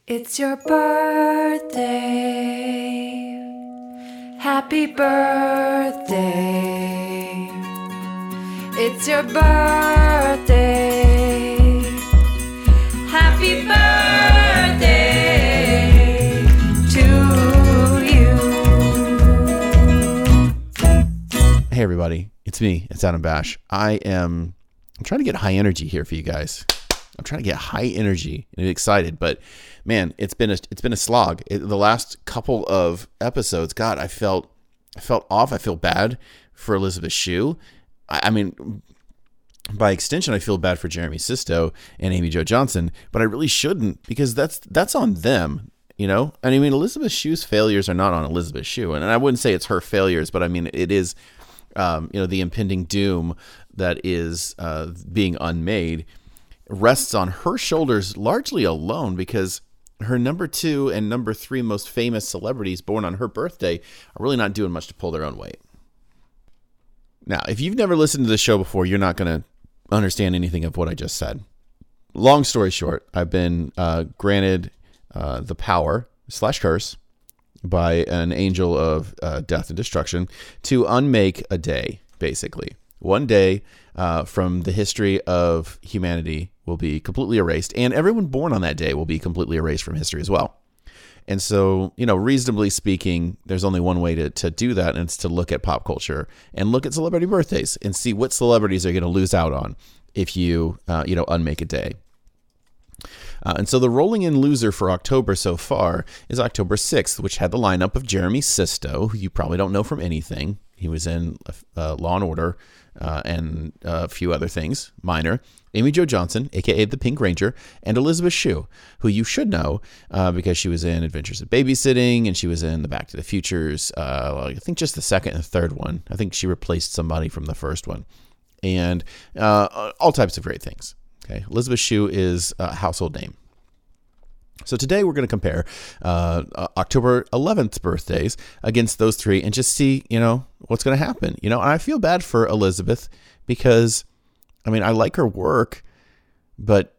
It's your birthday. Happy birthday. It's your birthday. Happy birthday to you. Hey everybody, it's me. It's Adam Bash. I'm trying to get high energy here for you guys. I'm trying to get high energy and excited, but man, it's been a slog. The last couple of episodes, God, I felt off. I feel bad for Elizabeth Shue. I mean, by extension, I feel bad for Jeremy Sisto and Amy Jo Johnson, but I really shouldn't, because that's on them. You know, and I mean, Elizabeth Shue's failures are not on Elizabeth Shue, and I wouldn't say it's her failures, but I mean, it is, the impending doom that is being unmade rests on her shoulders largely alone, because her number 2 and number 3 most famous celebrities born on her birthday are really not doing much to pull their own weight. Now, if you've never listened to the show before, you're not going to understand anything of what I just said. Long story short, I've been granted the power / curse by an angel of death and destruction to unmake a day, basically. One day from the history of humanity will be completely erased, and everyone born on that day will be completely erased from history as well. And so, reasonably speaking, there's only one way to do that, and it's to look at pop culture and look at celebrity birthdays and see what celebrities are going to lose out on if you, unmake a day. And so the rolling in loser for October so far is October 6th, which had the lineup of Jeremy Sisto, who you probably don't know from anything. He was in Law & Order and a few other things, minor. Amy Jo Johnson, a.k.a. the Pink Ranger, and Elizabeth Shue, who you should know because she was in Adventures of Babysitting, and she was in the Back to the Futures, I think just the second and third one. I think she replaced somebody from the first one. And all types of great things. Okay, Elizabeth Shue is a household name. So today we're going to compare October 11th birthdays against those three and just see, what's going to happen. And I feel bad for Elizabeth because, I like her work, but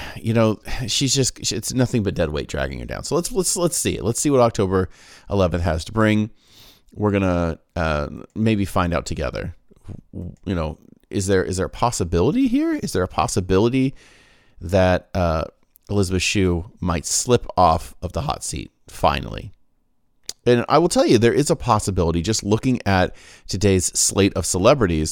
it's nothing but dead weight dragging her down. So let's see it. Let's see what October 11th has to bring. We're going to maybe find out together. Is there a possibility here? Is there a possibility that Elizabeth Shue might slip off of the hot seat finally? And I will tell you, there is a possibility. Just looking at today's slate of celebrities,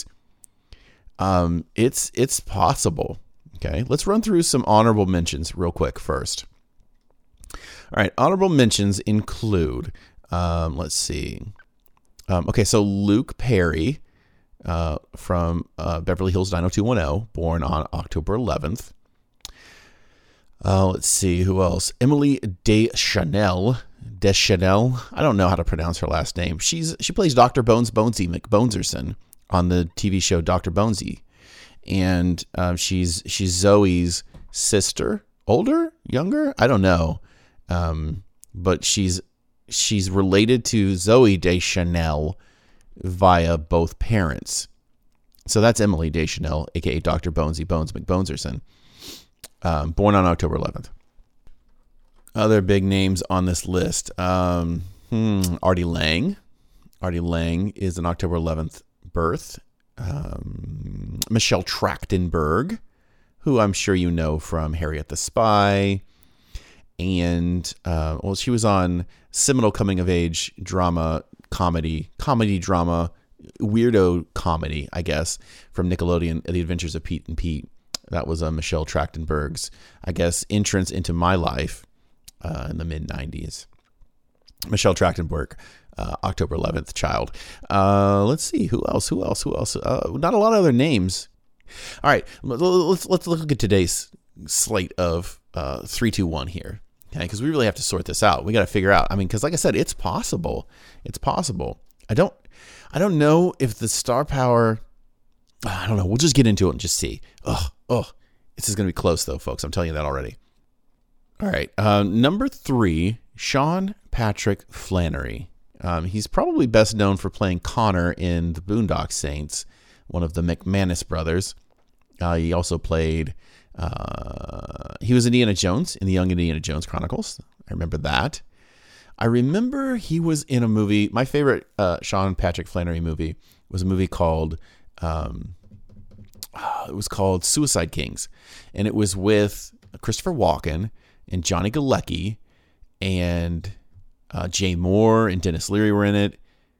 it's possible. Okay, let's run through some honorable mentions real quick first. All right, honorable mentions include, let's see. Okay, so Luke Perry from Beverly Hills 90210, born on October 11th. Let's see, who else? Emily Deschanel. I don't know how to pronounce her last name. She plays Dr. Bonesy McBoneserson on the TV show Dr. Bonesy. And she's Zoe's sister. Older? Younger? I don't know. But she's related to Zoe Deschanel via both parents. So that's Emily Deschanel, a.k.a. Dr. Bones McBoneserson. Born on October 11th. Other big names on this list. Artie Lang. Artie Lang is an October 11th birth. Michelle Trachtenberg, who I'm sure you know from Harriet the Spy. And, she was on seminal coming-of-age comedy drama, weirdo comedy, I guess, from Nickelodeon, The Adventures of Pete and Pete. That was Michelle Trachtenberg's, I guess, entrance into my life in the mid-90s. Michelle Trachtenberg, October 11th child. Let's see, who else? Not a lot of other names. All right, let's look at today's slate of 3, 2, 1 here. Okay, because we really have to sort this out. We got to figure out. Because like I said, it's possible. It's possible. I don't know if the star power. I don't know. We'll just get into it and just see. This is going to be close, though, folks. I'm telling you that already. All right. Number 3, Sean Patrick Flannery. He's probably best known for playing Connor in The Boondock Saints, one of the McManus brothers. He also played He was Indiana Jones in the Young Indiana Jones Chronicles. I remember that. I remember he was in a movie. My favorite Sean Patrick Flanery movie was a movie called Suicide Kings, and it was with Christopher Walken and Johnny Galecki and Jay Moore and Dennis Leary were in it.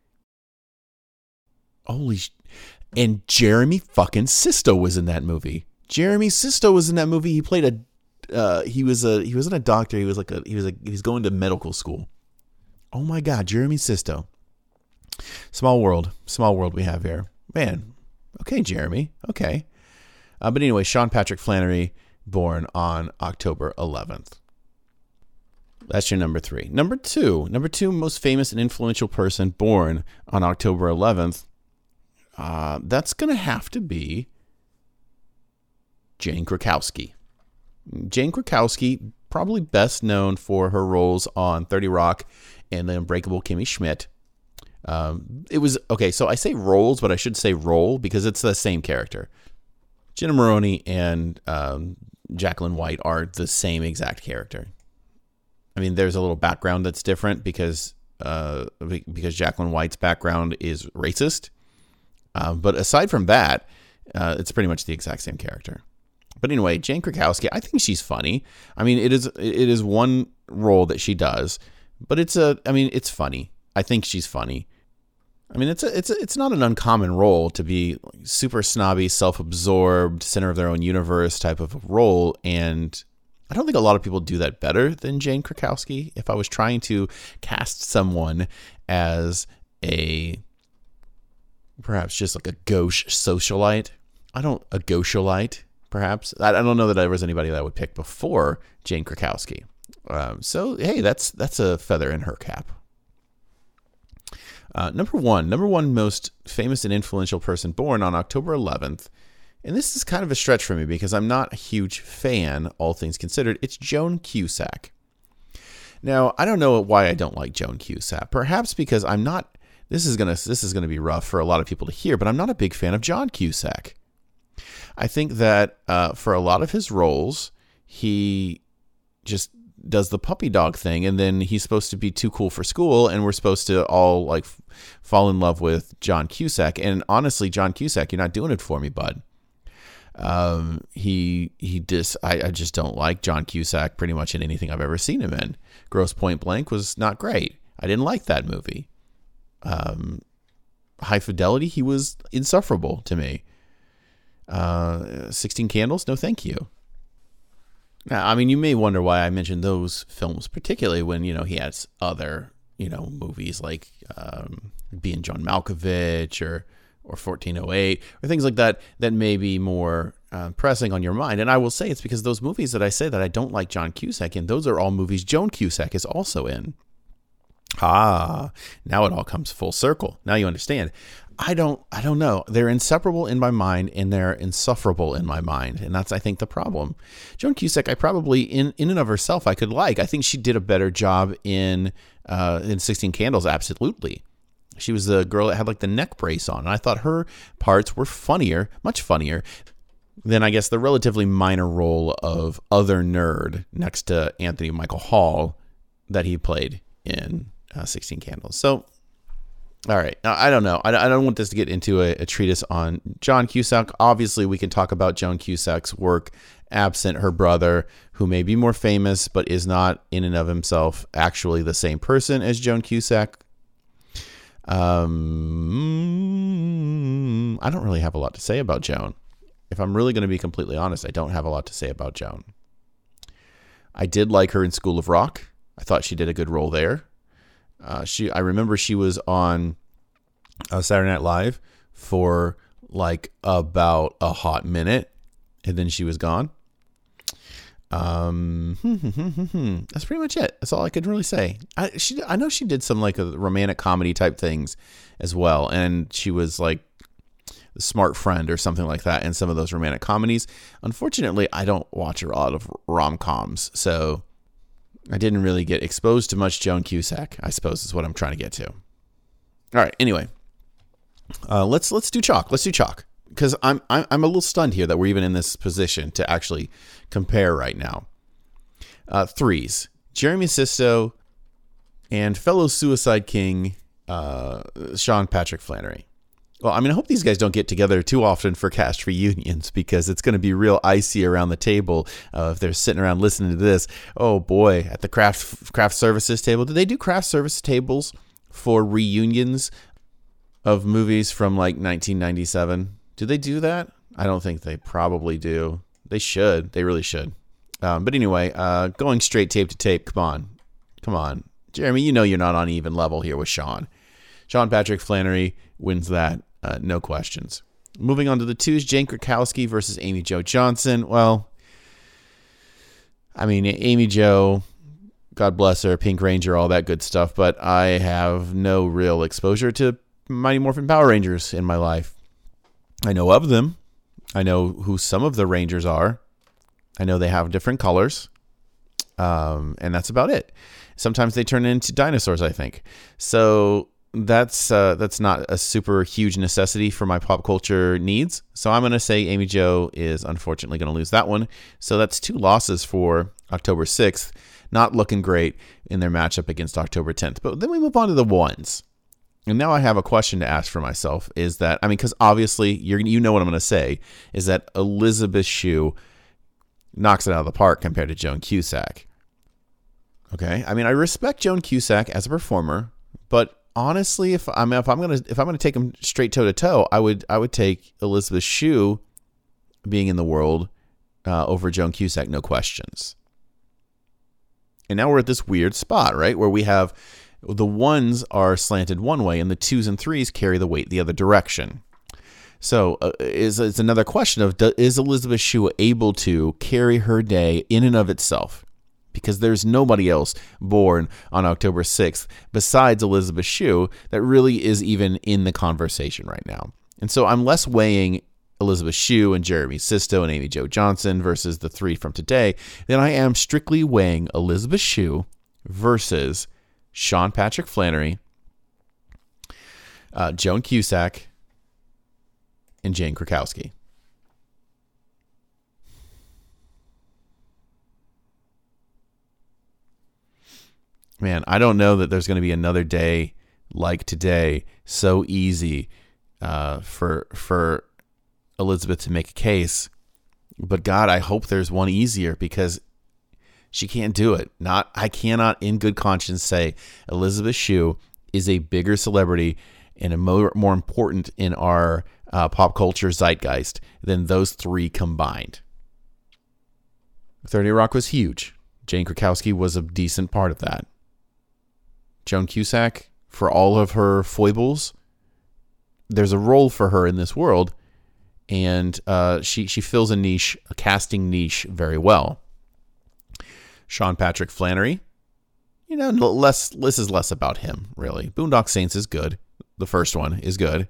And Jeremy fucking Sisto was in that movie. Jeremy Sisto was in that movie. He played he wasn't a doctor. He was going to medical school. Oh my God, Jeremy Sisto. Small world we have here, man. Okay, Jeremy. Okay. But anyway, Sean Patrick Flanery, born on October 11th. That's your number 3. Number two, most famous and influential person born on October 11th. That's going to have to be Jane Krakowski. Jane Krakowski, probably best known for her roles on 30 Rock and The Unbreakable Kimmy Schmidt. It was, okay, so I say roles, but I should say role because it's the same character. Jenna Maroney and Jacqueline White are the same exact character. I mean, there's a little background that's different because Jacqueline White's background is racist. But aside from that, it's pretty much the exact same character. But anyway, Jane Krakowski, I think she's funny. I mean, it is one role that she does, but it's funny. I think she's funny. I mean, it's not an uncommon role to be super snobby, self-absorbed, center of their own universe type of role, and I don't think a lot of people do that better than Jane Krakowski. If I was trying to cast someone as perhaps just like a gauche socialite, perhaps. I don't know that there was anybody that I would pick before Jane Krakowski. So hey, that's a feather in her cap. Number one most famous and influential person born on October 11th. And this is kind of a stretch for me because I'm not a huge fan, all things considered. It's Joan Cusack. Now, I don't know why I don't like Joan Cusack. Perhaps because I'm not. This is gonna be rough for a lot of people to hear, but I'm not a big fan of John Cusack. I think that for a lot of his roles, he just does the puppy dog thing, and then he's supposed to be too cool for school, and we're supposed to all like fall in love with John Cusack. And honestly, John Cusack, you're not doing it for me, bud. I just don't like John Cusack pretty much in anything I've ever seen him in. Grosse Pointe Blank was not great. I didn't like that movie. High Fidelity, he was insufferable to me. 16 Candles, no thank you. Now, I mean, you may wonder why I mentioned those films, particularly when, he has other, movies like Being John Malkovich or 1408 or things like that may be more pressing on your mind. And I will say it's because those movies that I say that I don't like John Cusack in, those are all movies Joan Cusack is also in. Now it all comes full circle. Now you understand. I don't know. They're inseparable in my mind and they're insufferable in my mind. And that's, I think, the problem. Joan Cusack, I probably, in and of herself, I could like. I think she did a better job in 16 Candles, absolutely. She was the girl that had like the neck brace on. And I thought her parts were funnier, much funnier, than I guess the relatively minor role of other nerd next to Anthony Michael Hall that he played in 16 Candles. So, all right. Now, I don't know. I don't want this to get into a treatise on John Cusack. Obviously, we can talk about Joan Cusack's work absent her brother, who may be more famous, but is not in and of himself actually the same person as Joan Cusack. I don't really have a lot to say about Joan. If I'm really going to be completely honest, I don't have a lot to say about Joan. I did like her in School of Rock. I thought she did a good role there. I remember she was on Saturday Night Live for like about a hot minute, and then she was gone. That's pretty much it. That's all I could really say. I know she did some like a romantic comedy type things as well, and she was like the smart friend or something like that in some of those romantic comedies. Unfortunately, I don't watch a lot of rom-coms, so I didn't really get exposed to much Joan Cusack, I suppose is what I'm trying to get to. All right, anyway. Let's do chalk. because I'm a little stunned here that we're even in this position to actually compare right now. Threes: Jeremy Sisto and fellow Suicide King Sean Patrick Flanery. Well, I mean, I hope these guys don't get together too often for cast reunions, because it's going to be real icy around the table if they're sitting around listening to this. Oh boy, at the craft services table. Do they do craft service tables for reunions of movies from like 1997? Do they do that? I don't think they probably do. They should. They really should. But anyway, going straight tape to tape. Come on. Jeremy, you know you're not on even level here with Sean. Sean Patrick Flanery wins that, no questions. Moving on to the twos, Jane Krakowski versus Amy Jo Johnson. Well, I mean, Amy Jo, God bless her, Pink Ranger, all that good stuff, but I have no real exposure to Mighty Morphin Power Rangers in my life. I know of them. I know who some of the Rangers are. I know they have different colors, and that's about it. Sometimes they turn into dinosaurs, I think. So that's not a super huge necessity for my pop culture needs. So I'm going to say Amy Jo is unfortunately going to lose that one. So that's 2 losses for October 6th. Not looking great in their matchup against October 10th. But then we move on to the ones. And now I have a question to ask for myself. Is that, I mean, because obviously you know what I'm going to say, is that Elizabeth Shue knocks it out of the park compared to Joan Cusack. Okay, I mean, I respect Joan Cusack as a performer, but honestly, if I'm gonna take them straight toe to toe, I would take Elizabeth Shue being in the world over Joan Cusack, no questions. And now we're at this weird spot, right, where we have the ones are slanted one way and the twos and threes carry the weight the other direction. So it's another question of, is Elizabeth Shue able to carry her day in and of itself? Because there's nobody else born on October 6th besides Elizabeth Shue that really is even in the conversation right now. And so I'm less weighing Elizabeth Shue and Jeremy Sisto and Amy Jo Johnson versus the 3 from today than I am strictly weighing Elizabeth Shue versus Sean Patrick Flanery, Joan Cusack, and Jane Krakowski. Man, I don't know that there's going to be another day like today so easy for Elizabeth to make a case. But God, I hope there's one easier, because she can't do it. I cannot in good conscience say Elizabeth Shue is a bigger celebrity and a more important in our pop culture zeitgeist than those 3 combined. 30 Rock was huge. Jane Krakowski was a decent part of that. Joan Cusack, for all of her foibles, there's a role for her in this world, and she fills a niche, a casting niche, very well. Sean Patrick Flanery, this is less about him, really. Boondock Saints is good. The first one is good.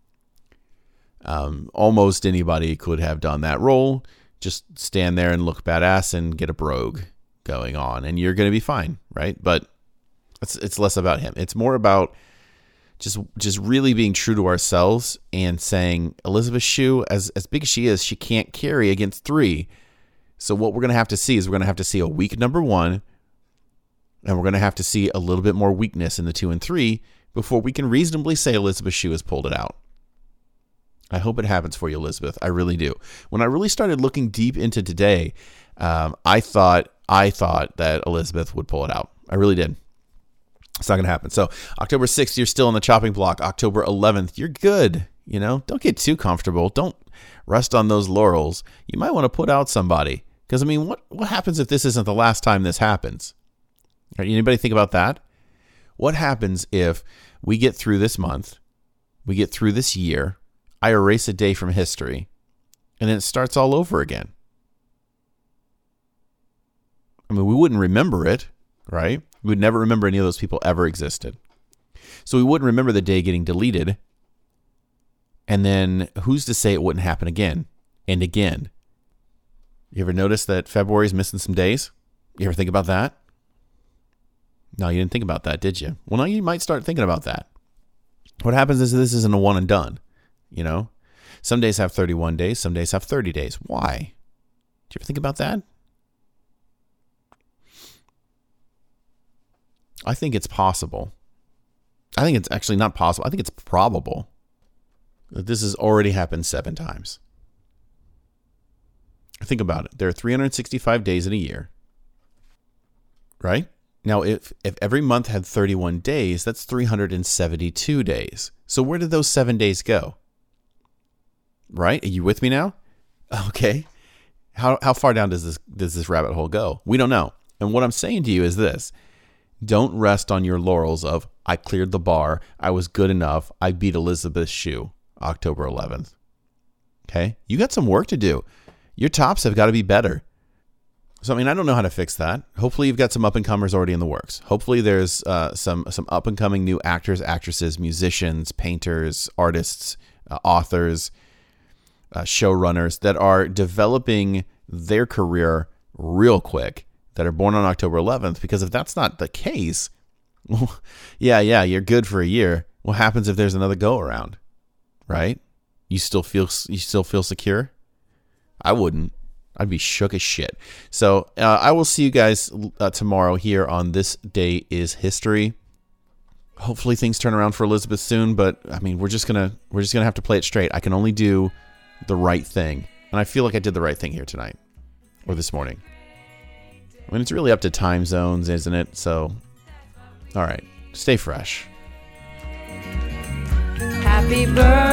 Almost anybody could have done that role. Just stand there and look badass and get a brogue going on, and you're going to be fine, right? But it's less about him. It's more about just really being true to ourselves and saying Elizabeth Shue, as big as she is, she can't carry against 3. So what we're going to have to see is we're going to have to see a weak number 1, and we're going to have to see a little bit more weakness in the 2 and 3 before we can reasonably say Elizabeth Shue has pulled it out. I hope it happens for you, Elizabeth. I really do. When I really started looking deep into today, I thought that Elizabeth would pull it out. I really did. It's not going to happen. So October 6th, you're still on the chopping block. October 11th, you're good. Don't get too comfortable. Don't rest on those laurels. You might want to put out somebody. Because, I mean, what happens if this isn't the last time this happens? Anybody think about that? What happens if we get through this month, we get through this year, I erase a day from history, and then it starts all over again? I mean, we wouldn't remember it, right? We would never remember any of those people ever existed. So we wouldn't remember the day getting deleted. And then who's to say it wouldn't happen again and again? You ever notice that February is missing some days? You ever think about that? No, you didn't think about that, did you? Well, now you might start thinking about that. What happens is this isn't a one and done, Some days have 31 days. Some days have 30 days. Why? Do you ever think about that? I think it's possible. I think it's actually not possible. I think it's probable that this has already happened 7 times. Think about it. There are 365 days in a year, right? Now, if every month had 31 days, that's 372 days. So where did those 7 days go? Right? Are you with me now? Okay. How far down does this rabbit hole go? We don't know. And what I'm saying to you is this. Don't rest on your laurels of, I cleared the bar, I was good enough, I beat Elizabeth Shue, October 11th. Okay? You got some work to do. Your tops have got to be better. So, I mean, I don't know how to fix that. Hopefully you've got some up-and-comers already in the works. Hopefully there's some up-and-coming new actors, actresses, musicians, painters, artists, authors, showrunners that are developing their career real quick, that are born on October 11th. Because if that's not the case, well, yeah, you're good for a year. What happens if there's another go-around, right? You still feel secure? I wouldn't. I'd be shook as shit. So I will see you guys tomorrow here on This Day is History. Hopefully things turn around for Elizabeth soon, but I mean we're just gonna have to play it straight. I can only do the right thing, and I feel like I did the right thing here tonight or this morning. I mean it's really up to time zones, isn't it? So, all right, stay fresh. Happy birthday.